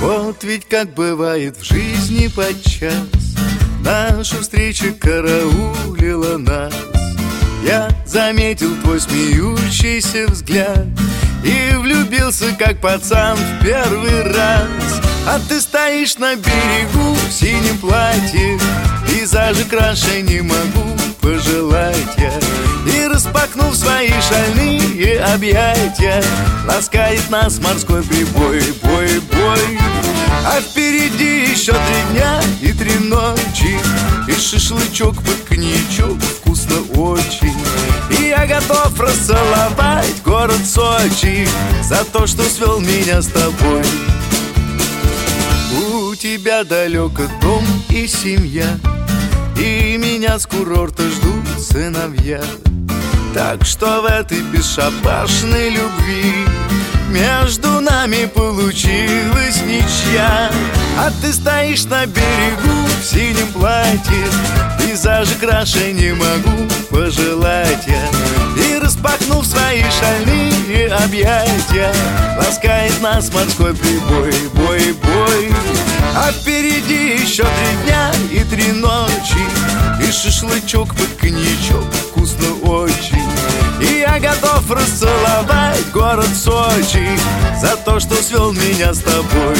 Вот ведь как бывает в жизни подчас, наша встреча караулила нас. Я заметил твой смеющийся взгляд и влюбился, как пацан, в первый раз. А ты стоишь на берегу в синем платье, пейзажи краше не могу пожелать я. И распахнув свои шальные объятия, ласкает нас морской прибой, бой, бой. А впереди еще 3 дня и 3 ночи, и шашлычок под коньячок вкусно очень. И я готов расцеловать город Сочи за то, что свел меня с тобой. У тебя далеко дом и семья, и меня с курорта ждут сыновья. Так что в этой бесшабашной любви между нами получилась ничья. А ты стоишь на берегу в синем платье, пейзажи краше не могу пожелать я. И распахнув свои шальные объятия, ласкает нас морской прибой, бой, бой. А впереди еще 3 дня и 3 ночи, и шашлычок под коньячок вкусно очень. И я готов расцеловать город Сочи за то, что свел меня с тобой.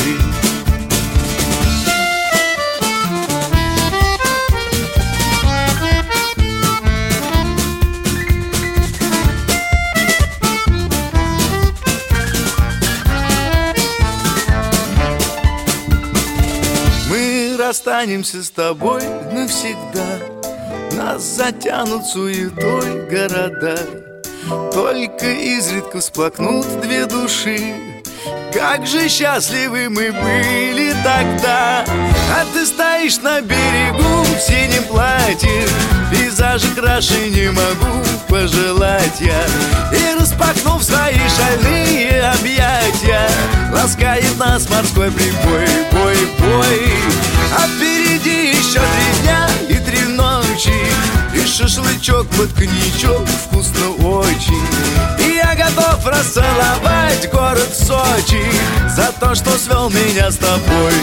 Мы расстанемся с тобой навсегда, нас затянут суетой города. Только изредка всплакнут 2 души. Как же счастливы мы были тогда. А ты стоишь на берегу в синем платье, пейзажи краше не могу пожелать я. И распахнув свои шальные объятия, ласкает нас морской прибой, бой, бой. А впереди еще 3 дня и 3 ночи, и шашлычок под коньячок вкусно очень. И я готов расцеловать город Сочи за то, что свел меня с тобой.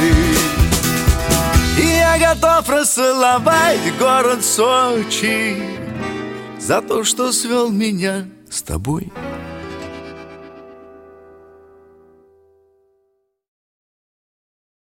И я готов расцеловать город Сочи за то, что свел меня с тобой.